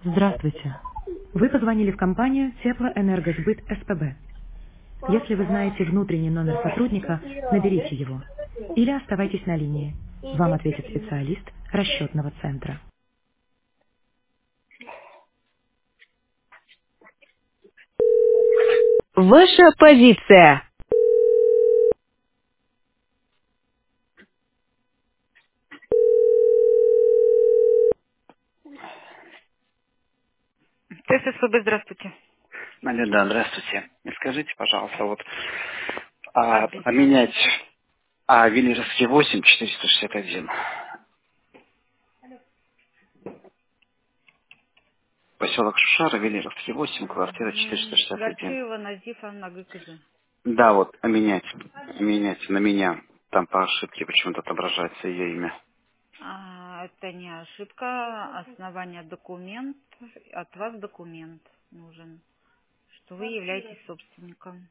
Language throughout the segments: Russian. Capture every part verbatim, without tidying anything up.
Здравствуйте. Вы позвонили в компанию Теплоэнергосбыт СПБ. Если вы знаете внутренний номер сотрудника, наберите его. Или оставайтесь на линии. Вам ответит специалист расчетного центра. Ваша позиция. ТССПБ, здравствуйте. Алло, да, здравствуйте. И скажите, пожалуйста, вот а, Адрес. поменять а, Виллеровский восемь четыреста шестьдесят один, поселок Шушара, Виллеровский восемь, квартира четыреста Угу. шестьдесят один. Горчева, Назифа, на ГКЗ. Да, вот, поменять, менять на меня. Там по ошибке почему-то отображается ее имя. А, это не ошибка. Основание документ. От вас документ нужен, что вы являетесь собственником.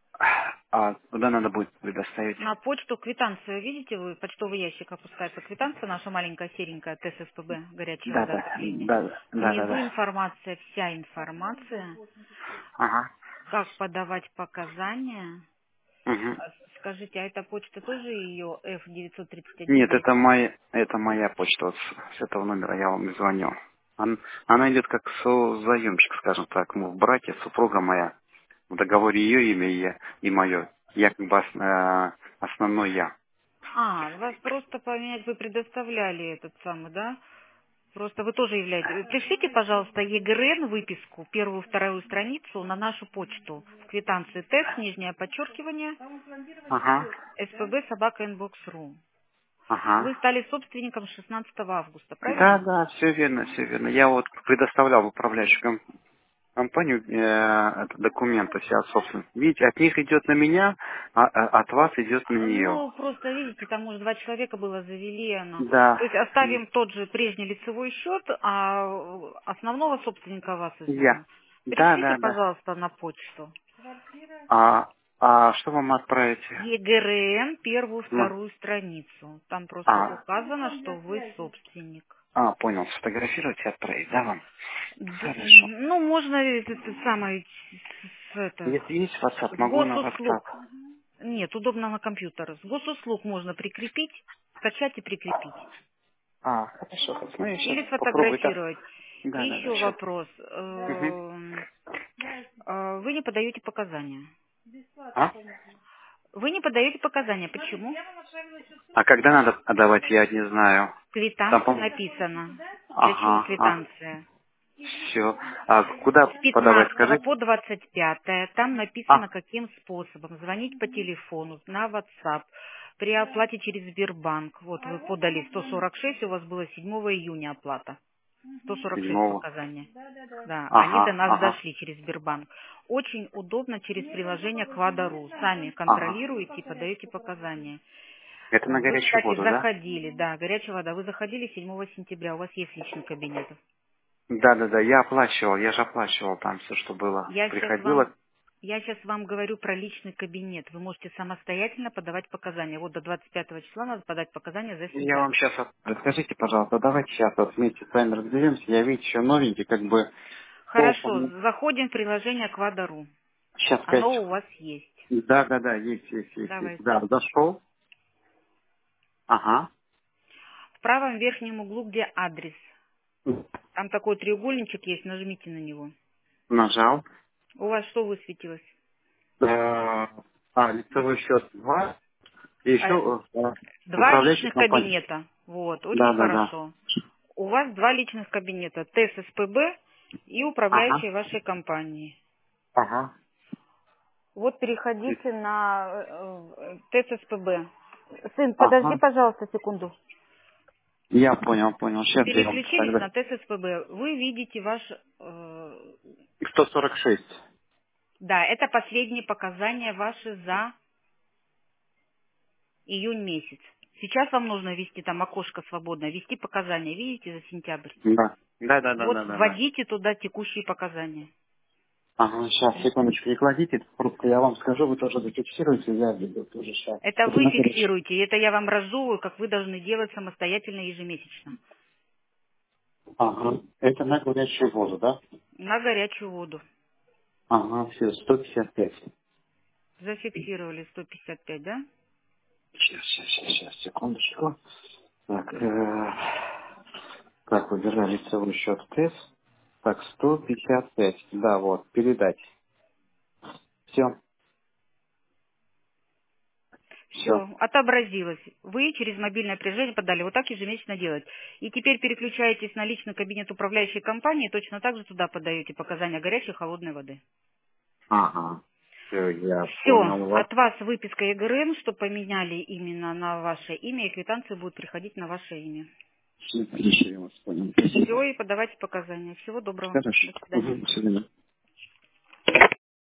А куда надо будет предоставить? На почту квитанцию, видите вы, почтовый ящик опускается квитанция, наша маленькая серенькая ТССПБ, горячая Да, вода да, отопление. да, да, да, Внизу да. информация, вся информация, Ага. как подавать показания. Угу. А Скажите, а эта почта тоже ее эф девятьсот тридцать один Нет, десять? это моя, это моя почта, вот с, с этого номера я вам и звоню. Он- она идет как созаемщик, скажем так, мы в браке, супруга моя. В договоре ее имя и, я, и мое. Я как бы ос- э, основной я. А, вас просто поменять, вы предоставляли этот самый, да? Просто вы тоже являетесь. Пришлите, пожалуйста, ЕГРН выписку, первую, вторую страницу на нашу почту. В квитанции тест, нижнее подчеркивание, Ага, спб собака инбокс.ру. ага. Вы стали собственником шестнадцатого августа, Да, правильно? да, все верно, все верно. Я вот предоставлял в управляющую ком- компанию э, этот документ, то есть я собственно. Видите, от них идет на меня, а а от вас идет на А, нее. Ну, просто, видите, там уже два человека было, завели оно. Да. То есть оставим тот же прежний лицевой счет, а основного собственника вас Я. изменим. Да, Пришлите, да, да. пожалуйста, на почту. А, а что вам отправить? ЕГРН, первую, Ну, вторую страницу. Там просто а, указано, что вы собственник. а, понял, сфотографировать и отправить, да, вам? Д- Хорошо. Ну, можно это, это самое, с, с- это, Если есть WhatsApp, с могу на госуслуг. WhatsApp. Нет, удобно на компьютер. С госуслуг можно прикрепить, скачать и прикрепить. А, хорошо, хорошо. Ну, я сейчас Или попробую так. сфотографировать. И Да, да, да, еще сейчас. вопрос. Угу. Эм, э, Вы не подаете показания. А? Вы не подаете показания. Почему? А когда надо отдавать, я не знаю. В Там, квитанции по- написано. Для чего ага, а, квитанция? все. А куда С подавать, пятнадцатого скажите? по двадцать пятое там написано, А, каким способом. Звонить по телефону, на WhatsApp, при оплате через Сбербанк. Вот вы подали сто сорок шесть, у вас было седьмого июня оплата. сто сорок шесть седьмого. показания. Да, они до Ага, нас ага, дошли через Сбербанк. Очень удобно через приложение Квадару. Сами ага. контролируете и подаете показания. Это на Вы, горячую кстати, воду, да? заходили, да, горячая вода, вы заходили седьмого сентября, у вас есть личный кабинет. Да, да, да, я оплачивал, я же оплачивал там все, что было. Я сейчас вам, Приходило. я сейчас вам говорю про личный кабинет. Вы можете самостоятельно подавать показания. Вот до двадцать пятого числа надо подать показания за Я вам сентябрь. сейчас... Расскажите, пожалуйста, давайте сейчас вот вместе с вами разберемся. Я, видите, еще новенький, как бы Хорошо, толком... заходим в приложение Квадару. Сейчас пять Оно у секунд. вас есть. Да, да, да, есть, есть, есть, есть. Давайте. Да, зашел. Ага. В правом верхнем углу, где адрес. Там такой треугольничек есть, нажмите на него. Нажал. У вас что высветилось? Э, А, лицевой счет два. И Э, еще э, Два управляющая личных компания. кабинета. Вот, очень Да, да, да. хорошо. У вас два личных кабинета. ТССПБ и Ага. управляющая вашей компании. Ага. Вот переходите на э, э, ТССПБ. Сын, подожди, Ага. пожалуйста, секунду. Я понял, понял. Сейчас я вам Переключились тогда. на ТССПБ. Вы видите ваш... э, сто сорок шесть. да, это последние показания ваши за июнь месяц. Сейчас вам нужно ввести там окошко свободное, ввести показания. Видите, за сентябрь. Да. Да, да, да, Вот да, да, да. вводите туда текущие показания. Ага, сейчас, секундочку, не кладите, просто я вам скажу, вы тоже зафиксируете, я веду тоже сейчас. Это Это вы на следующий. фиксируете, это я вам разжевываю, как вы должны делать самостоятельно ежемесячно. Ага. Это на горячую воду, да? На горячую воду. Ага, все, сто пятьдесят пять. Зафиксировали сто пятьдесят пять, да? Сейчас, сейчас, сейчас, сейчас, секундочку. Так, э, так, выбираю лицевой счет ТЭС. Так, сто пятьдесят пять. Да, вот, передать. Все, все. Все, отобразилось. Вы через мобильное приложение подали. Вот так ежемесячно делать. И теперь переключаетесь на личный кабинет управляющей компании, точно так же туда подаете показания горячей и холодной воды. Ага. Все, я Все, понял вас. от вас выписка ЕГРН, что поменяли именно на ваше имя, и квитанции будут приходить на ваше имя. Отлично, я вас понял. Все, Спасибо. и подавайте показания. Всего доброго. Хорошо. До свидания. Угу, до свидания.